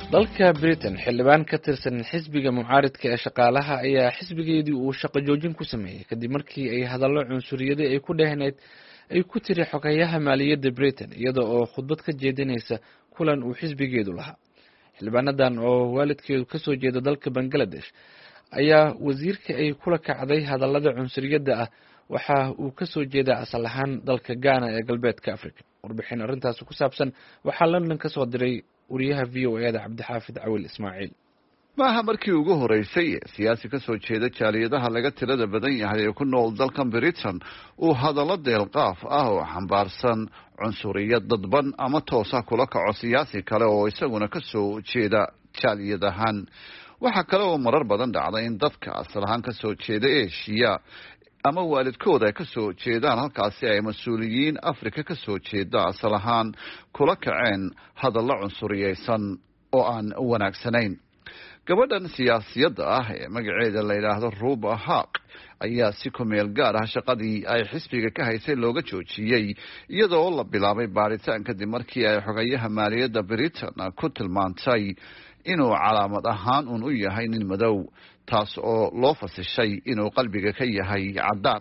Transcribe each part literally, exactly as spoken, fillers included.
dalka Britain xildhibaan ka tirsan xisbiga mucaaradka ee shaqaalaha ayaa xisbigeedii uu shaqo joojin ku sameeyay kadib markii ay hadallo cunsuriyada ay ku dhehneyd ay ku tiri xogayaha maaliyadda Britain iyada oo khudbad ka jeedinaysa kulan uu xisbigeedu lahaa. xildhibaanadan oo waalidkeedu ka soo jeeda dalka Bangladesh ayaa wasiirka ay kula kacday hadallada cunsuriyada ah waxa uu ka soo jeedaa asal ahaan dalka Ghana ee galbeedka Afrika. warbixin arrintaas ku saabsan waxaa London ka soo diray wariyaha V O A da Cabdixaafid Cawil Ismaaciil. maaha markii ugu horeysay siyaasi ka soo jeeda jaaliyadaha laga tirada badan yahay ee ku nool dalkan Britain uu hadallo deelqaaf ah oo xambaarsan cunsuriyad dadban ama toosa kula kaco siyaasi kale oo isaguna ka soo jeeda jaaliyadahan. waxaa kale oo marar badan dhacday in dadka asal ahaan ka soo jeeda Asia ama waalidkooda ay ka soo jeedaan halkaasi ay mas-uuliyiin Afrika ka soo jeeda asal ahaan kula kaceen hadallo cunsuriyeysan oo aan wanaagsanayn. gabadhan siyaasiyadda ah ee magaceeda la yidhaahdo Ruba Haq ayaa si ku meel gaar ah shaqadii ay xisbiga ka haysay looga joojiyey iyadoo la bilaabay baaritaan kadib markii ay xogayaha maaliyadda Britain ku tilmaantay inuu calaamad ahaan uun u yahay nin madow, taas oo loo fasishay inuu qalbiga ka yahay caddaan.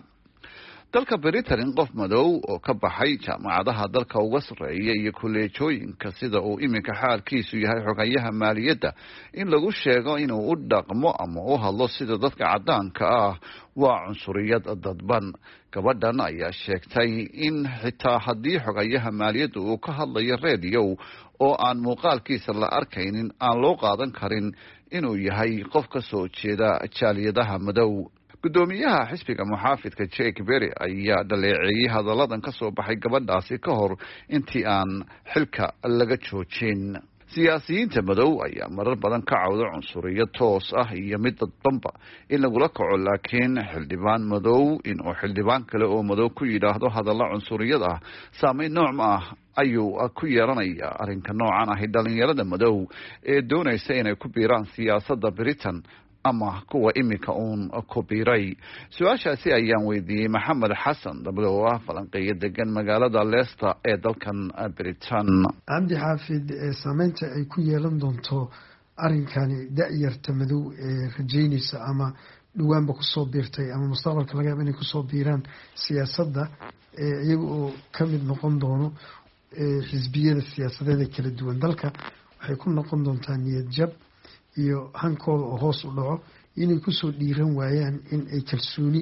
dalka Britain in qof madow oo ka baxay jaamacadaha dalka uga sarreeya iyo kuleejooyinka sida uu iminka xaalkiisu yahay xogayaha maaliyadda in lagu sheego inuu u dhaqmo ama u hadlo sida dadka caddaanka ah waa cunsuriyad dadban. gabadhan ayaa sheegtay in xitaa haddii xogayaha maaliyadda uu ka hadlayo radio oo aan muuqaalkiisa la arkaynin aan loo qaadan karin inuu yahay qof ka soo jeeda jaaliyadaha madow. gudoomiyaha xisbiga muxaafidka Jake Berry ayaa dhaleeceeyay hadalladan ka soo baxay gabadhaasi ka hor intii aan xilka laga joojin. siyaasiyiinta madow ayaa marar badan ka cawda cunsuriyad toos ah iyo mid dadbanba in lagula kaco, laakiin xildhibaan madow inuu xildhibaan kale oo madow ku yidhaahdo hadallo cunsuriyad ah saameyn nooc ma ah ayuu ku yeelanaya. arrinka noocan ahi dhalinyarada madow ee doonaysa inay ku biiraan siyaasadda Britain ama kuwa iminka uun ku biiray. su-aashaasi ayaan weydiiyey Maxamed Xasan dabada oo ah falanqeeyo degan magaalada Leicester ee dalkan Britain. cabdi xaafid, saameynta ay ku yeelan doonto arrinkani da-yarta madow ee rajaynaysa ama dhawaanba kusoo biirtay ama mustaqbalka laga yaaba inay kusoo biiraan siyaasadda iyaga oo ka mid noqon doono xisbiyada siyaasadeed ee kala duwan dalka, waxay ku noqon doontaa niyad jab iyo hankooda oo hoos u dhaco, inay kusoo dhiiran waayaan in ay kalsooni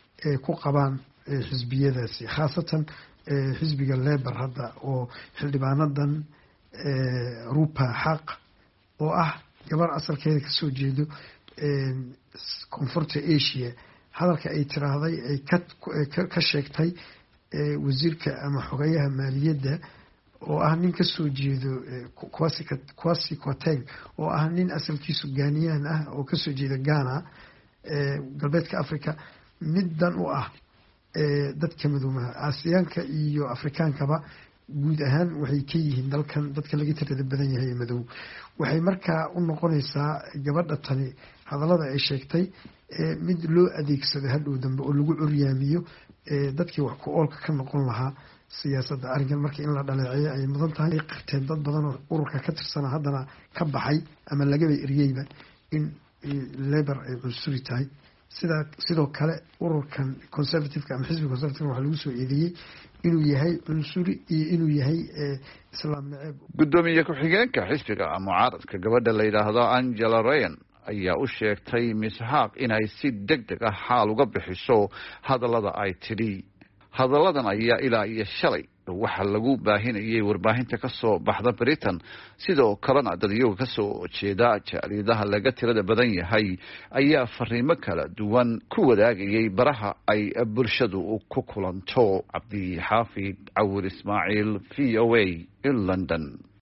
ku qabaan xisbiyadaasi, khaasatan xisbiga Labour hadda oo xildhibaanadan Ruba Haq oo ah gabar asalkeeda kasoo jeedo koonfurta Asia, hadalka ay tiraahday ay ka sheegtay wasiirka ama xogayaha maaliyadda oo ah nin ka soo jeedo Kwasi Kwarteng oo ah nin asalkiisu Ghanaian ah oo ka soo jeeda Ghana galbeedka Afrika, middan u ah dadka madowmaha Aasiyaanka iyo Afrikaankaba guud ahaan waxay ka yihiin dalkan dadka laga tirada badan yahay madow. waxay markaa u noqonaysaa gabadha tani hadallada ay sheegtay mid loo adeegsado hadhow dambe oo lagu curyaamiyo dadkii wax ku oolka ka noqon lahaa siyaasadda. arrinkan marka in la dhaleeceeyo ay mudan tahay. ay qirteen dad badan oo ururka ka tirsana haddana ka baxay ama lagaba eriyeyba in Labour ay cunsuri tahay. sidaa sidoo kale ururkan conservative-ka ama xisbiga conservative waxaa lagu soo eedeeyey inuu yahay cunsuri iyo inuu yahay islaam naceeb. gudoomiye ku-xigeenka xisbiga mucaaradka gabadha la yidhaahdo Angela Ryan ayaa u sheegtay Miss Haq inay si deg deg ah xaal uga bixiso hadallada ay tidhi. hadalladan ayaa ilaa iyo shalay waxa lagu baahinayay warbaahinta ka soo baxda Britain, sidoo kalena dadyoga ka soo jeeda jaaliyadaha laga tirada badan yahay ayaa fariimo kala duwan ku wadaagayay baraha ay bulshadu ku kulanto. Cabdi Xaafid Cawil Ismaaciil, V O A in London.